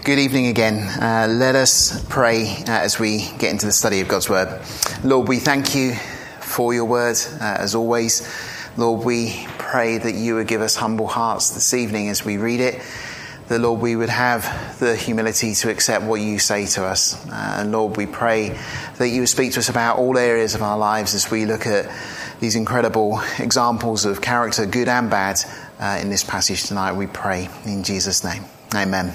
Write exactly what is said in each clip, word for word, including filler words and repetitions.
Good evening again. Uh, let us pray uh, as we get into the study of God's Word. Lord, we thank you for your Word, uh, as always. Lord, we pray that you would give us humble hearts this evening as we read it. That, Lord, we would have the humility to accept what you say to us. Uh, and Lord, we pray that you would speak to us about all areas of our lives as we look at these incredible examples of character, good and bad, uh, in this passage tonight. We pray in Jesus' name. Amen.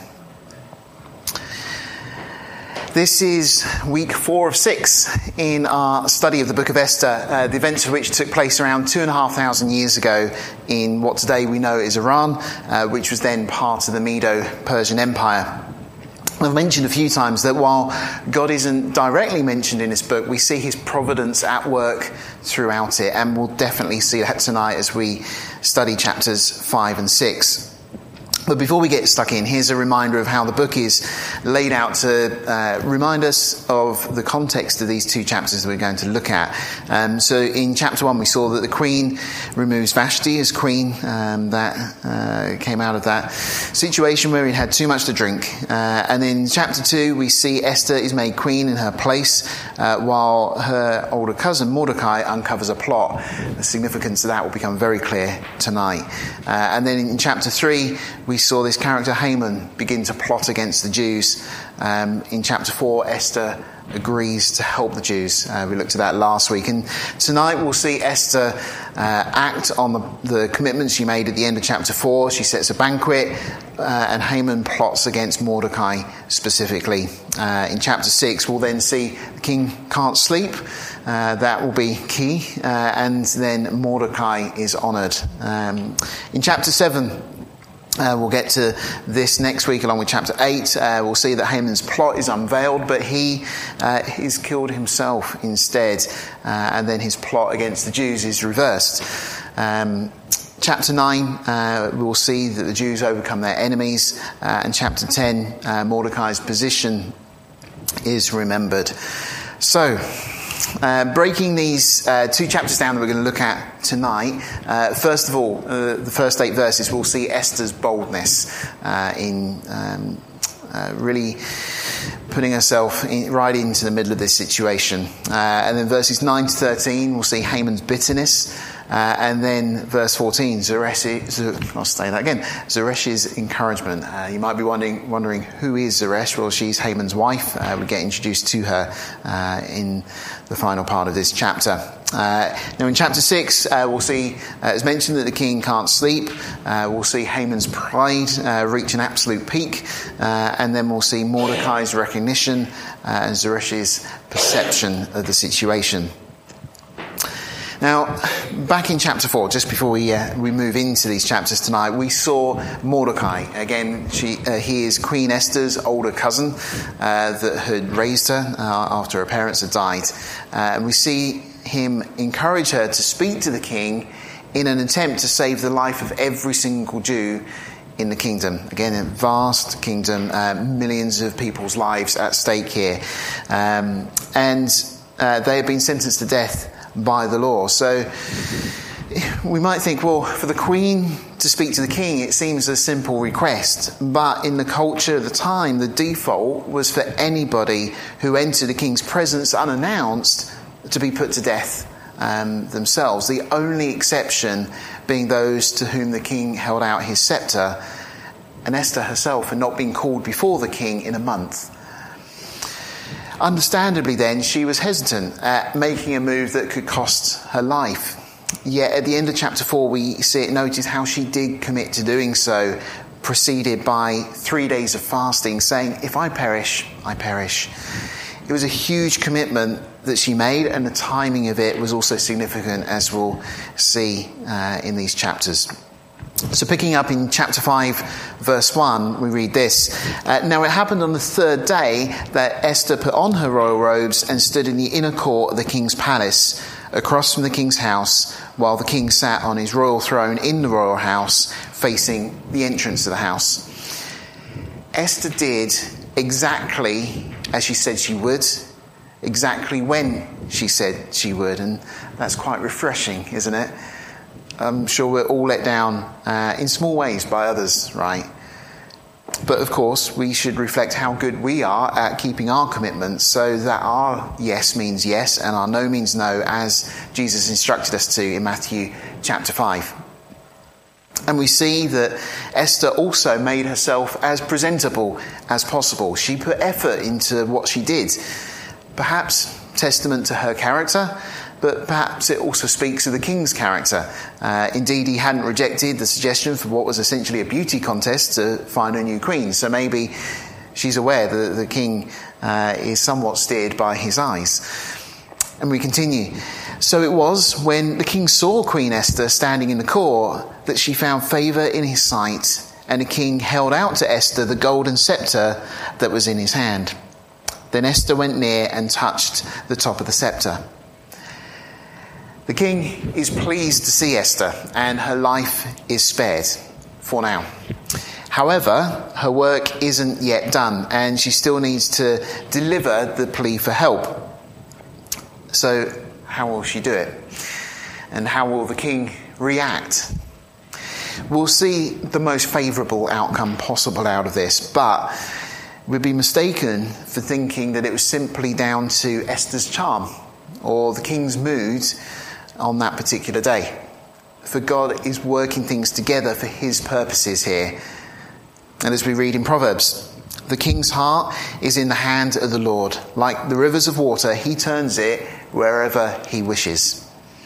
This is week four of six in our study of the book of Esther, uh, the events of which took place around two and a half thousand years ago in what today we know is Iran, uh, which was then part of the Medo-Persian Empire. I've mentioned a few times that while God isn't directly mentioned in this book, we see his providence at work throughout it, and we'll definitely see that tonight as we study chapters five and six. But before we get stuck in, here's a reminder of how the book is laid out to uh, remind us of the context of these two chapters that we're going to look at. Um, so in chapter one, we saw that the queen removes Vashti as queen. Um, that uh, came out of that situation where he had too much to drink. Uh, and in chapter two, we see Esther is made queen in her place, uh, while her older cousin Mordecai uncovers a plot. The significance of that will become very clear tonight. Uh, and then in chapter three, we saw this character Haman begin to plot against the Jews. Um, in chapter four, Esther agrees to help the Jews. Uh, we looked at that last week. And tonight we'll see Esther uh, act on the, the commitments she made at the end of chapter four. She sets a banquet, uh, and Haman plots against Mordecai specifically. Uh, in chapter six, we'll then see the king can't sleep. Uh, that will be key. Uh, and then Mordecai is honoured. Um, in chapter seven, Uh, we'll get to this next week along with chapter eight. Uh, we'll see that Haman's plot is unveiled, but he uh, is killed himself instead. Uh, and then his plot against the Jews is reversed. Um, chapter nine, uh, we'll see that the Jews overcome their enemies. Uh, and chapter ten, uh, Mordecai's position is remembered. So, Uh, breaking these uh, two chapters down that we're going to look at tonight. Uh, first of all, uh, the first eight verses, we'll see Esther's boldness uh, in um, uh, really putting herself in, right into the middle of this situation. Uh, and then verses nine to thirteen, we'll see Haman's bitterness. Uh, and then verse fourteen, Zeresh, I'll say that again, Zeresh's encouragement. Uh, you might be wondering, wondering who is Zeresh? Well, she's Haman's wife. Uh, we get introduced to her uh, in the final part of this chapter. Uh, now in chapter six, uh, we'll see, uh, it's mentioned that the king can't sleep. Uh, we'll see Haman's pride uh, reach an absolute peak. Uh, and then we'll see Mordecai's recognition uh, and Zeresh's perception of the situation. Now, back in chapter four, just before we uh, we move into these chapters tonight, we saw Mordecai. Again, she uh, he is Queen Esther's older cousin uh, that had raised her uh, after her parents had died. Uh, and we see him encourage her to speak to the king in an attempt to save the life of every single Jew in the kingdom. Again, a vast kingdom, uh, millions of people's lives at stake here. Um, and uh, they have been sentenced to death by the law. So we might think, well, for the queen to speak to the king, it seems a simple request. But in the culture of the time, the default was for anybody who entered the king's presence unannounced to be put to death um, themselves. The only exception being those to whom the king held out his scepter, and Esther herself had not been called before the king in a month. Understandably then, she was hesitant at making a move that could cost her life. Yet at the end of chapter four, we see it noted how she did commit to doing so, preceded by three days of fasting, saying, if I perish, I perish. It was a huge commitment that she made, and the timing of it was also significant, as we'll see uh, in these chapters. So picking up in chapter five, verse one, we read this. Uh, now it happened on the third day that Esther put on her royal robes and stood in the inner court of the king's palace, across from the king's house, while the king sat on his royal throne in the royal house, facing the entrance to the house. Esther did exactly as she said she would, exactly when she said she would, and that's quite refreshing, isn't it? I'm sure we're all let down uh, in small ways by others, right? But of course, we should reflect how good we are at keeping our commitments so that our yes means yes and our no means no, as Jesus instructed us to in Matthew chapter five. And we see that Esther also made herself as presentable as possible. She put effort into what she did. Perhaps testament to her character, but perhaps it also speaks of the king's character. Uh, indeed, he hadn't rejected the suggestion for what was essentially a beauty contest to find a new queen. So maybe she's aware that the king uh, is somewhat steered by his eyes. And we continue. So it was when the king saw Queen Esther standing in the court that she found favour in his sight, and the king held out to Esther the golden sceptre that was in his hand. Then Esther went near and touched the top of the sceptre. The king is pleased to see Esther, and her life is spared for now. However, her work isn't yet done, and she still needs to deliver the plea for help. So, how will she do it? And how will the king react? We'll see the most favourable outcome possible out of this, but we'd be mistaken for thinking that it was simply down to Esther's charm or the king's mood on that particular day. For God is working things together for his purposes here. And as we read in Proverbs, the king's heart is in the hand of the Lord. Like the rivers of water, he turns it wherever he wishes.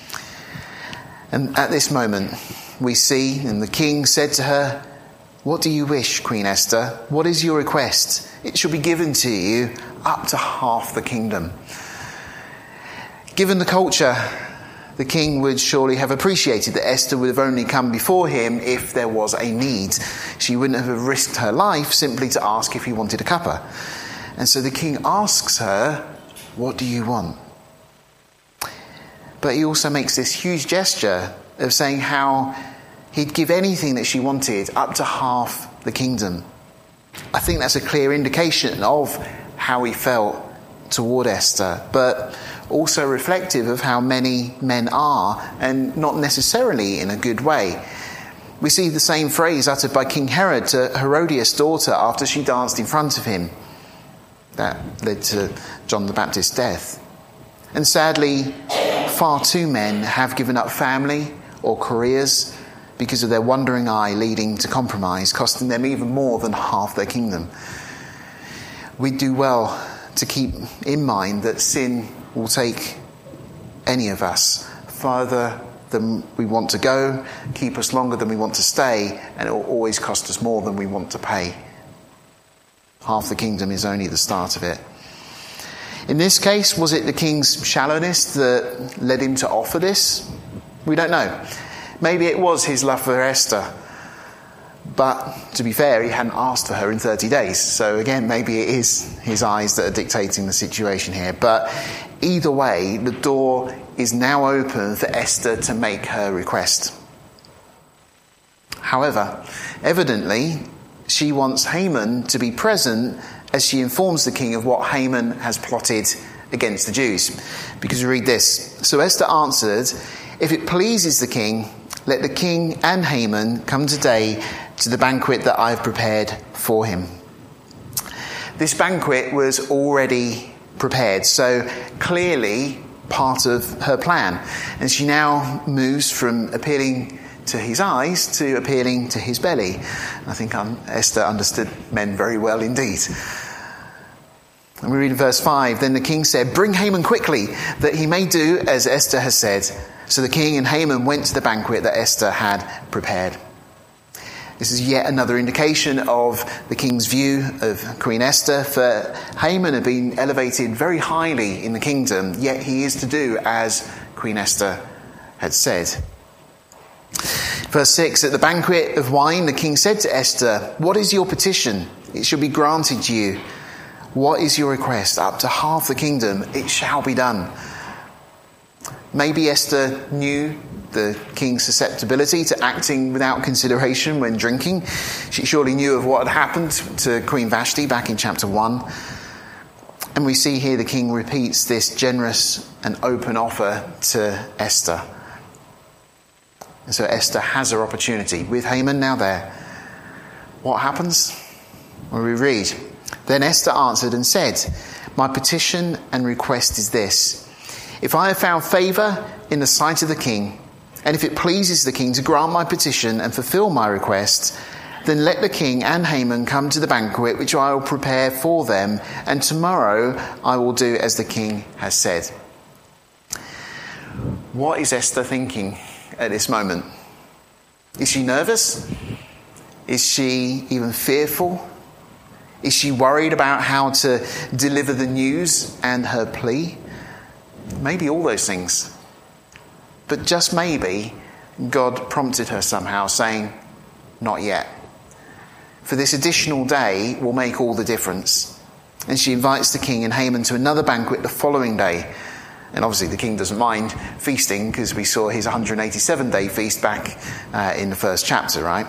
And at this moment, we see, and the king said to her, "What do you wish, Queen Esther? What is your request? It shall be given to you up to half the kingdom." Given the culture, the king would surely have appreciated that Esther would have only come before him if there was a need. She wouldn't have risked her life simply to ask if he wanted a cuppa. And so the king asks her, "What do you want?" But he also makes this huge gesture of saying how he'd give anything that she wanted, up to half the kingdom. I think that's a clear indication of how he felt toward Esther, but also reflective of how many men are, and not necessarily in a good way. We see the same phrase uttered by King Herod to Herodias' daughter after she danced in front of him. That led to John the Baptist's death. And sadly, far too men have given up family or careers because of their wandering eye leading to compromise, costing them even more than half their kingdom. We do well to keep in mind that sin will take any of us further than we want to go, keep us longer than we want to stay, and it will always cost us more than we want to pay. Half the kingdom is only the start of it. In this case, was it the king's shallowness that led him to offer this? We don't know. Maybe it was his love for Esther. But to be fair, he hadn't asked for her in thirty days. So again, maybe it is his eyes that are dictating the situation here. But either way, the door is now open for Esther to make her request. However, evidently, she wants Haman to be present as she informs the king of what Haman has plotted against the Jews. Because we read this. So Esther answered, "If it pleases the king, let the king and Haman come today to the banquet that I've prepared for him." This banquet was already prepared, so clearly part of her plan. And she now moves from appealing to his eyes to appealing to his belly. I think um, Esther understood men very well indeed. And we read in verse five, "Then the king said, 'Bring Haman quickly, that he may do as Esther has said.' So the king and Haman went to the banquet that Esther had prepared." This is yet another indication of the king's view of Queen Esther, for Haman had been elevated very highly in the kingdom, yet he is to do as Queen Esther had said. Verse six, "At the banquet of wine, the king said to Esther, 'What is your petition? It shall be granted you. What is your request? Up to half the kingdom, it shall be done.'" Maybe Esther knew the king's susceptibility to acting without consideration when drinking. She surely knew of what had happened to Queen Vashti back in chapter one. And we see here the king repeats this generous and open offer to Esther. And so Esther has her opportunity with Haman now there. What happens? Where we read, "Then Esther answered and said, 'My petition and request is this. If I have found favour in the sight of the king, and if it pleases the king to grant my petition and fulfil my request, then let the king and Haman come to the banquet which I will prepare for them, and tomorrow I will do as the king has said.'" What is Esther thinking at this moment? Is she nervous? Is she even fearful? Is she worried about how to deliver the news and her plea? Maybe all those things. But just maybe God prompted her somehow, saying, "Not yet. For this additional day will make all the difference." And she invites the king and Haman to another banquet the following day. And obviously the king doesn't mind feasting, because we saw his one hundred eighty-seven day feast back uh, in the first chapter, right?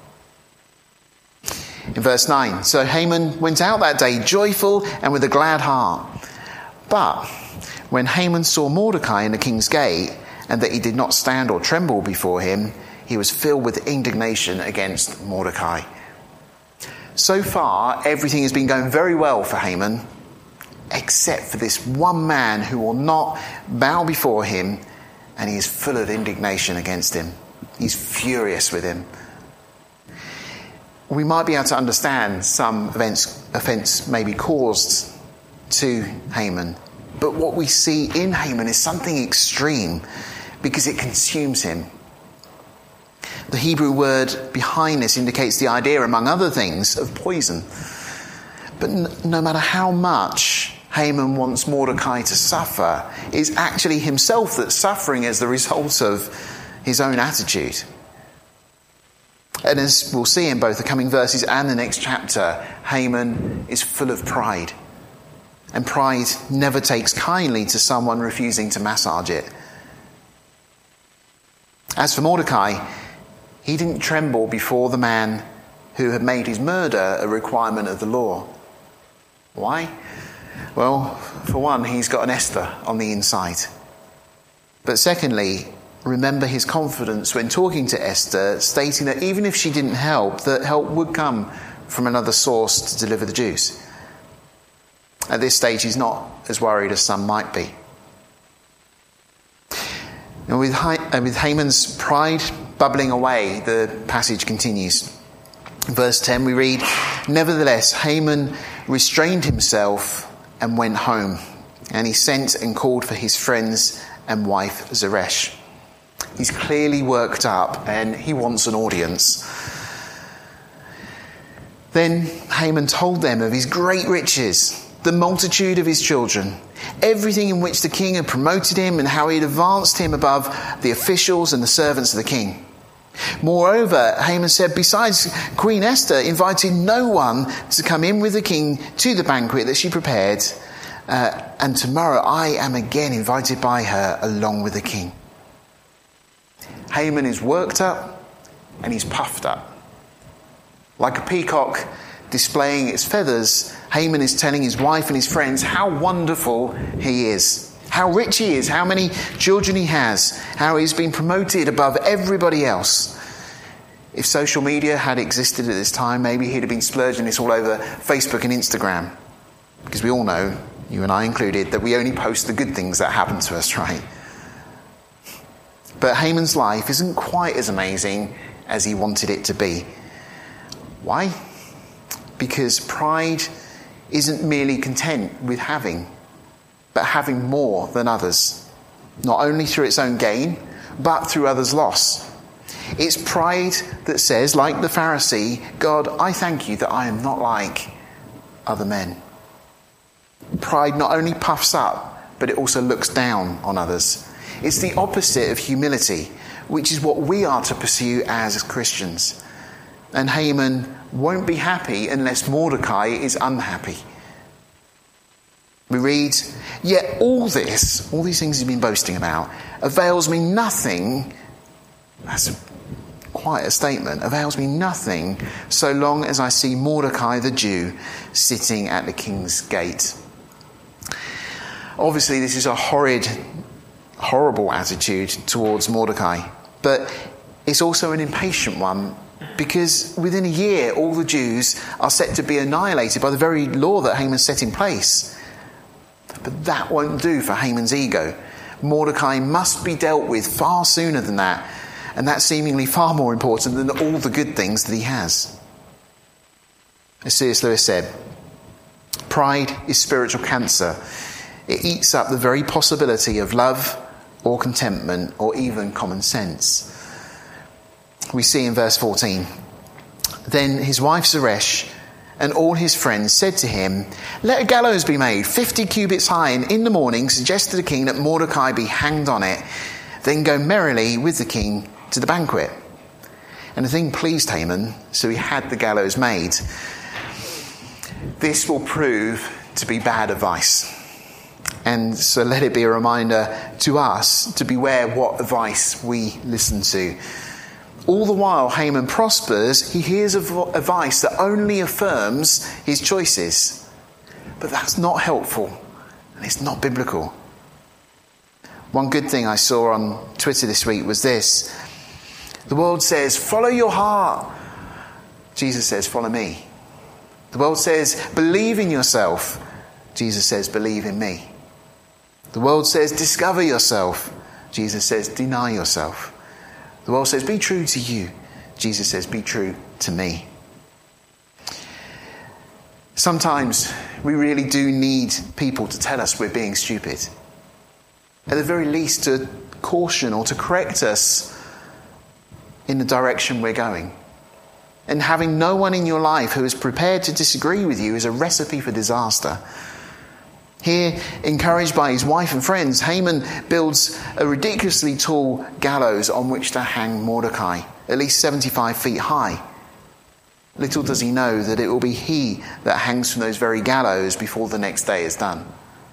In verse nine, "So Haman went out that day joyful and with a glad heart. But when Haman saw Mordecai in the king's gate, and that he did not stand or tremble before him, he was filled with indignation against Mordecai." So far, everything has been going very well for Haman, except for this one man who will not bow before him, and he is full of indignation against him. He's furious with him. We might be able to understand some events, offence may be caused to Haman, but what we see in Haman is something extreme, because it consumes him. The Hebrew word behind this indicates the idea, among other things, of poison. But n- no matter how much Haman wants Mordecai to suffer, it's actually himself that's suffering as the result of his own attitude. And as we'll see in both the coming verses and the next chapter, Haman is full of pride. And pride never takes kindly to someone refusing to massage it. As for Mordecai, he didn't tremble before the man who had made his murder a requirement of the law. Why? Well, for one, he's got an Esther on the inside. But secondly, remember his confidence when talking to Esther, stating that even if she didn't help, that help would come from another source to deliver the Jews. At this stage, he's not as worried as some might be. And with, ha- with Haman's pride bubbling away, the passage continues. In verse ten we read, "Nevertheless, Haman restrained himself and went home, and he sent and called for his friends and wife Zeresh." He's clearly worked up and he wants an audience. Then Haman told them of his great riches, the multitude of his children, everything in which the king had promoted him, and how he had advanced him above the officials and the servants of the king. Moreover, Haman said, besides, Queen Esther invited no one to come in with the king to the banquet that she prepared, uh, and tomorrow I am again invited by her along with the king. Haman is worked up and he's puffed up. Like a peacock displaying its feathers, Haman is telling his wife and his friends how wonderful he is, how rich he is, how many children he has, how he's been promoted above everybody else. If social media had existed at this time, maybe he'd have been splurging this all over Facebook and Instagram. Because we all know, you and I included, that we only post the good things that happen to us, right? But Haman's life isn't quite as amazing as he wanted it to be. Why? Because pride isn't merely content with having, but having more than others, not only through its own gain, but through others' loss. It's pride that says, like the Pharisee, God, I thank you that I am not like other men. Pride not only puffs up, but it also looks down on others. It's the opposite of humility, which is what we are to pursue as Christians. And Haman won't be happy unless Mordecai is unhappy. We read, yet all this, all these things he's been boasting about, avails me nothing. That's a, quite a statement. Avails me nothing so long as I see Mordecai the Jew sitting at the king's gate. Obviously, this is a horrid, horrible attitude towards Mordecai, but it's also an impatient one because within a year all the Jews are set to be annihilated by the very law that Haman set in place. But that won't do for Haman's ego. Mordecai must be dealt with far sooner than that, and that's seemingly far more important than all the good things that he has. As C S Lewis said, pride is spiritual cancer. It eats up the very possibility of love or contentment or even common sense. We see in verse fourteen, then his wife Zeresh and all his friends said to him, let a gallows be made fifty cubits high, and in the morning suggest to the king that Mordecai be hanged on it, then go merrily with the king to the banquet. And the thing pleased Haman, so he had the gallows made. This will prove to be bad advice. And so let it be a reminder to us to beware what advice we listen to. All the while Haman prospers, he hears of advice that only affirms his choices. But that's not helpful, and it's not biblical. One good thing I saw on Twitter this week was this. The world says, follow your heart. Jesus says, follow me. The world says, believe in yourself. Jesus says, believe in me. The world says, discover yourself. Jesus says, deny yourself. The world says, be true to you. Jesus says, be true to me. Sometimes we really do need people to tell us we're being stupid. At the very least, to caution or to correct us in the direction we're going. And having no one in your life who is prepared to disagree with you is a recipe for disaster. Here, encouraged by his wife and friends, Haman builds a ridiculously tall gallows on which to hang Mordecai, at least seventy-five feet high. Little does he know that it will be he that hangs from those very gallows before the next day is done.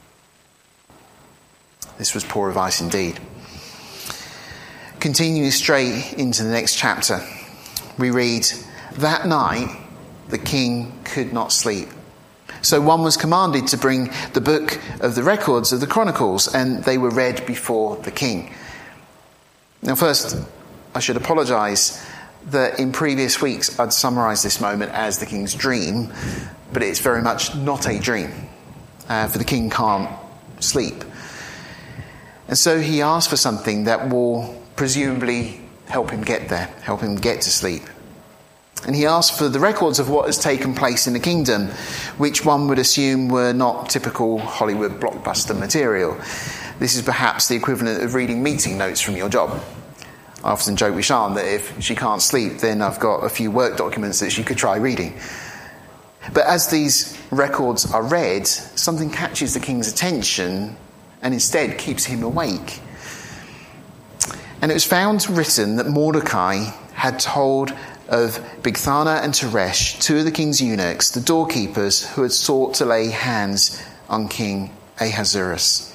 This was poor advice indeed. Continuing straight into the next chapter, we read, that night the king could not sleep. So one was commanded to bring the book of the records of the Chronicles, and they were read before the king. Now first, I should apologise that in previous weeks I'd summarised this moment as the king's dream, but it's very much not a dream, uh, for the king can't sleep. And so he asked for something that will presumably help him get there, help him get to sleep. And he asked for the records of what has taken place in the kingdom, which one would assume were not typical Hollywood blockbuster material. This is perhaps the equivalent of reading meeting notes from your job. I often joke with Sian that if she can't sleep, then I've got a few work documents that she could try reading. But as these records are read, something catches the king's attention and instead keeps him awake. And it was found written that Mordecai had told of Bigthana and Teresh, two of the king's eunuchs, the doorkeepers who had sought to lay hands on King Ahasuerus.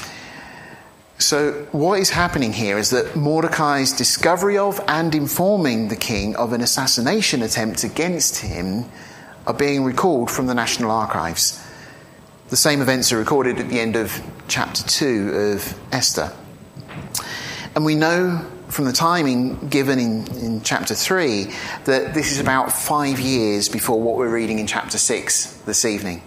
So what is happening here is that Mordecai's discovery of and informing the king of an assassination attempt against him are being recalled from the National Archives. The same events are recorded at the end of chapter two of Esther. And we know from the timing given in, in chapter three that this is about five years before what we're reading in chapter six this evening.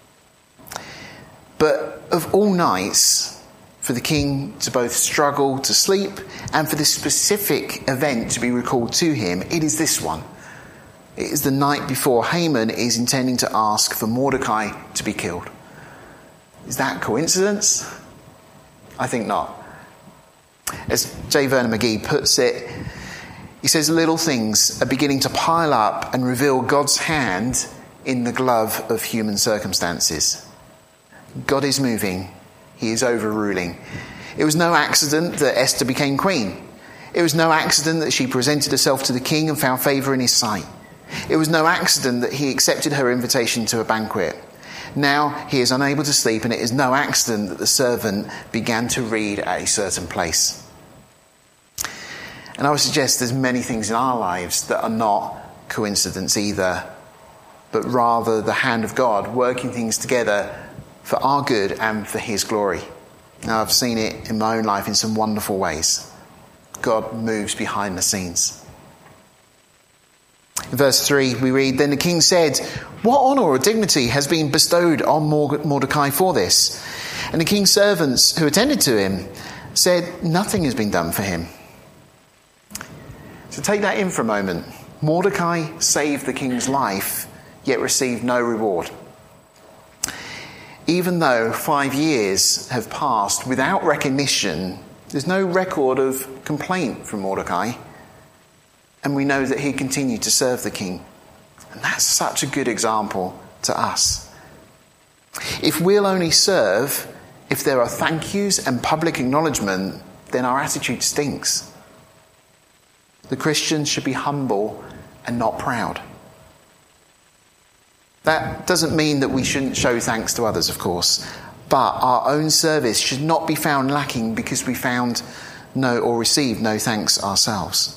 But of all nights, for the king to both struggle to sleep and for this specific event to be recalled to him, it is this one. It is the night before Haman is intending to ask for Mordecai to be killed. Is that coincidence? I think not. As J. Vernon McGee puts it, he says little things are beginning to pile up and reveal God's hand in the glove of human circumstances. God is moving. He is overruling. It was no accident that Esther became queen. It was no accident that she presented herself to the king and found favour in his sight. It was no accident that he accepted her invitation to a banquet. Now he is unable to sleep, and it is no accident that the servant began to read at a certain place. And I would suggest there's many things in our lives that are not coincidence either, but rather the hand of God working things together for our good and for his glory. Now I've seen it in my own life in some wonderful ways. God moves behind the scenes. In verse three we read, "Then the king said, 'What honour or dignity has been bestowed on Mordecai for this?' And the king's servants who attended to him said, 'Nothing has been done for him.'" So take that in for a moment. Mordecai saved the king's life, yet received no reward. Even though five years have passed without recognition, there's no record of complaint from Mordecai. And we know that he continued to serve the king. And that's such a good example to us. If we'll only serve if there are thank yous and public acknowledgement, then our attitude stinks. The Christian should be humble and not proud. That doesn't mean that we shouldn't show thanks to others, of course, but our own service should not be found lacking because we found no or received no thanks ourselves.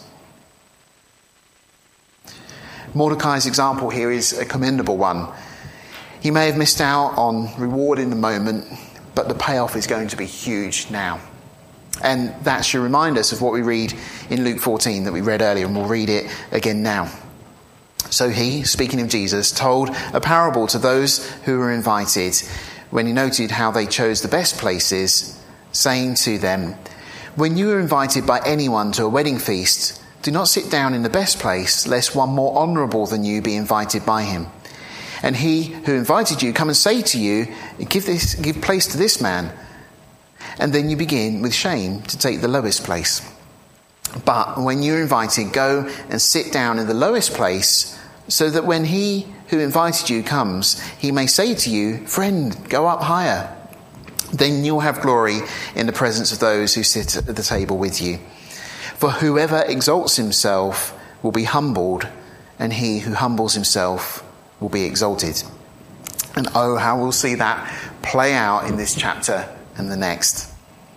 Mordecai's example here is a commendable one. He may have missed out on reward in the moment, but the payoff is going to be huge now. And that should remind us of what we read in Luke fourteen that we read earlier, and we'll read it again now. So he, speaking of Jesus, told a parable to those who were invited when he noted how they chose the best places, saying to them, "When you are invited by anyone to a wedding feast, do not sit down in the best place, lest one more honourable than you be invited by him. And he who invited you come and say to you, give this, give place to this man. And then you begin with shame to take the lowest place. But when you're invited, go and sit down in the lowest place, so that when he who invited you comes, he may say to you, 'Friend, go up higher.' Then you'll have glory in the presence of those who sit at the table with you. For whoever exalts himself will be humbled, and he who humbles himself will be exalted." And oh, how we'll see that play out in this chapter and the next.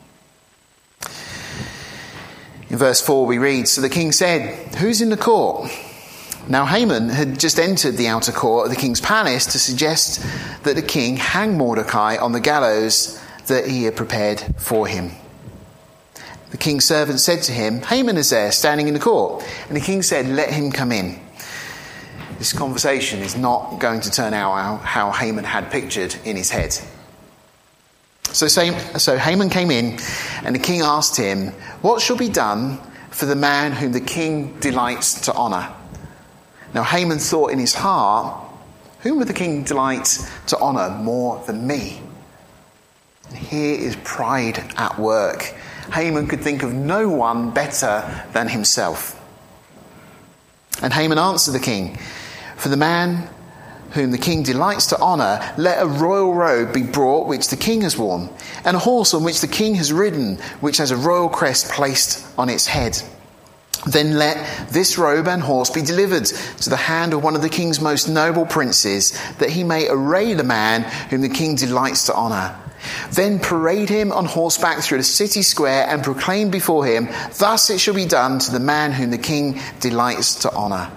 In verse four we read, "So the king said, 'Who's in the court?' Now Haman had just entered the outer court of the king's palace to suggest that the king hang Mordecai on the gallows that he had prepared for him. The king's servant said to him, 'Haman is there, standing in the court.' And the king said, 'Let him come in.'" This conversation is not going to turn out how, how Haman had pictured in his head. So, so Haman came in, and the king asked him, "What shall be done for the man whom the king delights to honour?" Now Haman thought in his heart, "Whom would the king delight to honour more than me?" And here is pride at work. Haman could think of no one better than himself. And Haman answered the king, "For the man whom the king delights to honour, let a royal robe be brought which the king has worn, and a horse on which the king has ridden, which has a royal crest placed on its head. Then let this robe and horse be delivered to the hand of one of the king's most noble princes, that he may array the man whom the king delights to honour. Then parade him on horseback through the city square and proclaim before him, 'Thus it shall be done to the man whom the king delights to honour.'"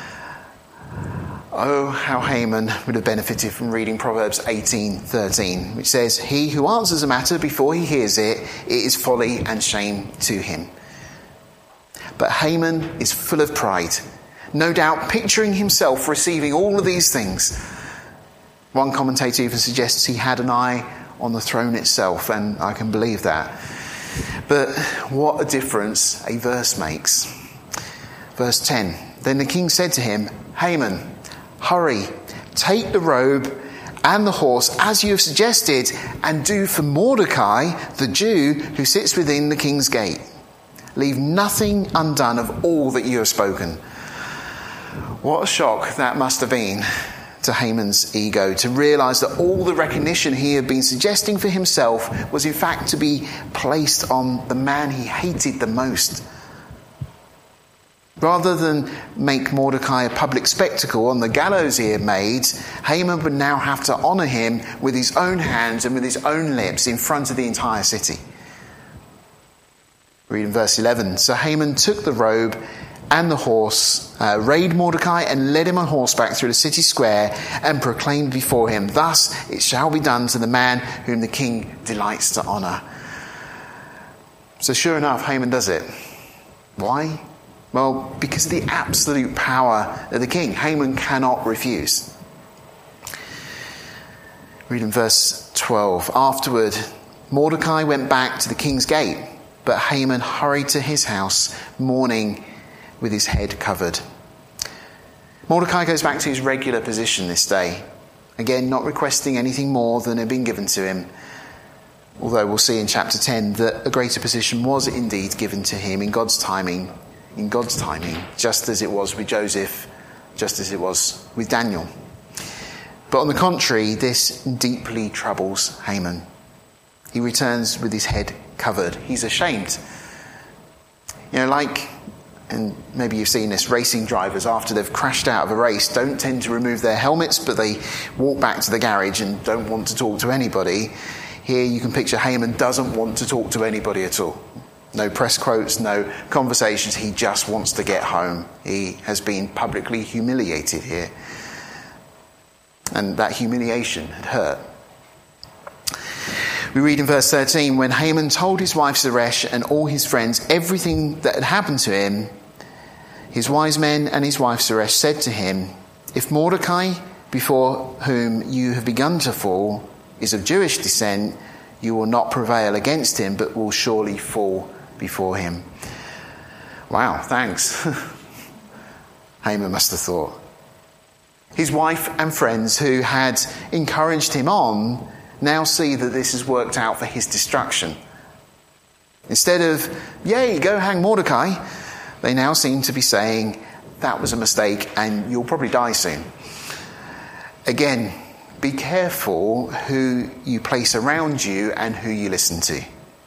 Oh, how Haman would have benefited from reading Proverbs eighteen thirteen, which says, "He who answers a matter before he hears it, it is folly and shame to him." But Haman is full of pride, no doubt picturing himself receiving all of these things. One commentator even suggests he had an eye on the throne itself, and I can believe that. But what a difference a verse makes. Verse ten, "Then the king said to him, 'Haman, hurry, take the robe and the horse as you have suggested, and do for Mordecai, the Jew, who sits within the king's gate. Leave nothing undone of all that you have spoken.'" What a shock that must have been to Haman's ego, to realise that all the recognition he had been suggesting for himself was in fact to be placed on the man he hated the most. Rather than make Mordecai a public spectacle on the gallows he had made, Haman would now have to honour him with his own hands and with his own lips in front of the entire city. Read in verse eleven. "So Haman took the robe and the horse, uh, arrayed Mordecai and led him on horseback through the city square and proclaimed before him, 'Thus it shall be done to the man whom the king delights to honour.'" So sure enough, Haman does it. Why? Well, because of the absolute power of the king. Haman cannot refuse. Read in verse twelve. Afterward, Mordecai went back to the king's gate, but Haman hurried to his house, mourning with his head covered. Mordecai goes back to his regular position this day. Again, not requesting anything more than had been given to him. Although we'll see in chapter ten that a greater position was indeed given to him in God's timing, in God's timing, just as it was with Joseph, just as it was with Daniel. But on the contrary, this deeply troubles Haman. He returns with his head covered. He's ashamed. You know, like, and maybe you've seen this, racing drivers after they've crashed out of a race don't tend to remove their helmets, but they walk back to the garage and don't want to talk to anybody. Here you can picture Haman doesn't want to talk to anybody at all. No press quotes, no conversations. He just wants to get home. He has been publicly humiliated here. And that humiliation had hurt. We read in verse thirteen, when Haman told his wife Zeresh and all his friends everything that had happened to him, his wise men and his wife Zeresh said to him, if Mordecai, before whom you have begun to fall, is of Jewish descent, you will not prevail against him, but will surely fall before him. Wow, thanks. Haman must have thought. His wife and friends who had encouraged him on now see that this has worked out for his destruction. Instead of, yay, go hang Mordecai, they now seem to be saying, that was a mistake and you'll probably die soon. Again, be careful who you place around you and who you listen to.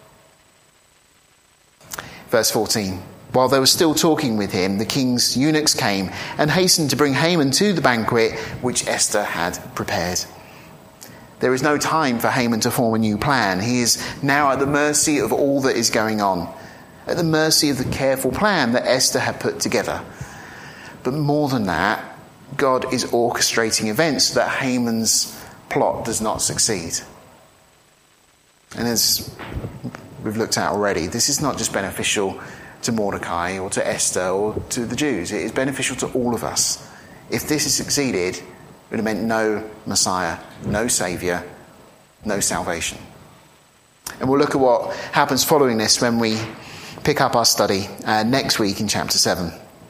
Verse fourteen. While they were still talking with him, the king's eunuchs came and hastened to bring Haman to the banquet which Esther had prepared. There is no time for Haman to form a new plan. He is now at the mercy of all that is going on, at the mercy of the careful plan that Esther had put together. But more than that, God is orchestrating events so that Haman's plot does not succeed. And as we've looked at already, this is not just beneficial to Mordecai or to Esther or to the Jews. It is beneficial to all of us. If this has succeeded, it would have meant no Messiah, no Saviour, no salvation. And we'll look at what happens following this when we pick up our study uh, next week in chapter seven.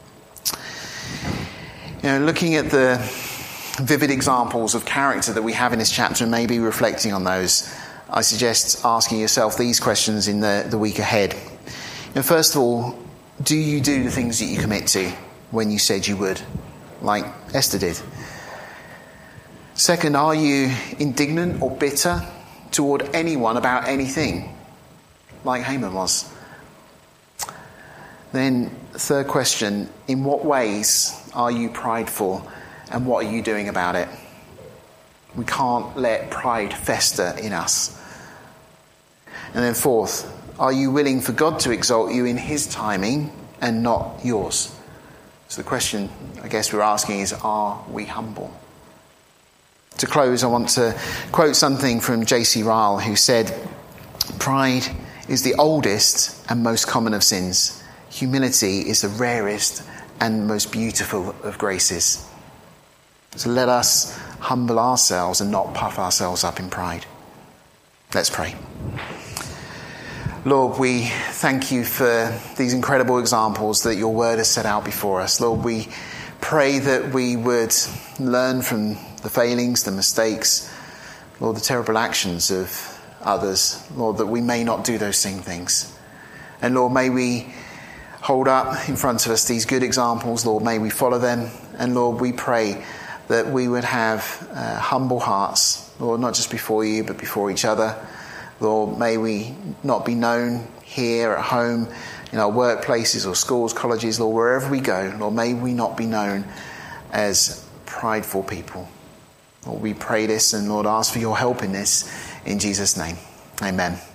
You know, looking at the vivid examples of character that we have in this chapter and maybe reflecting on those, I suggest asking yourself these questions in the, the week ahead. You know, first of all, do you do the things that you commit to when you said you would, like Esther did? Second, are you indignant or bitter toward anyone about anything, like Haman was? Then, third question, in what ways are you prideful and what are you doing about it? We can't let pride fester in us. And then fourth, are you willing for God to exalt you in his timing and not yours? So the question I guess we're asking is, are we humble? To close, I want to quote something from J C Ryle, who said, pride is the oldest and most common of sins. Humility is the rarest and most beautiful of graces. So let us humble ourselves and not puff ourselves up in pride. Let's pray. Lord, we thank you for these incredible examples that your word has set out before us. Lord, we pray that we would learn from the failings, the mistakes, Lord, the terrible actions of others. Lord, that we may not do those same things. And Lord, may we hold up in front of us these good examples. Lord, may we follow them. And Lord, we pray that we would have uh, humble hearts, Lord, not just before you, but before each other. Lord, may we not be known here at home, in our workplaces or schools, colleges, Lord, wherever we go. Lord, may we not be known as prideful people. Lord, we pray this and Lord, ask for your help in this in Jesus' name. Amen.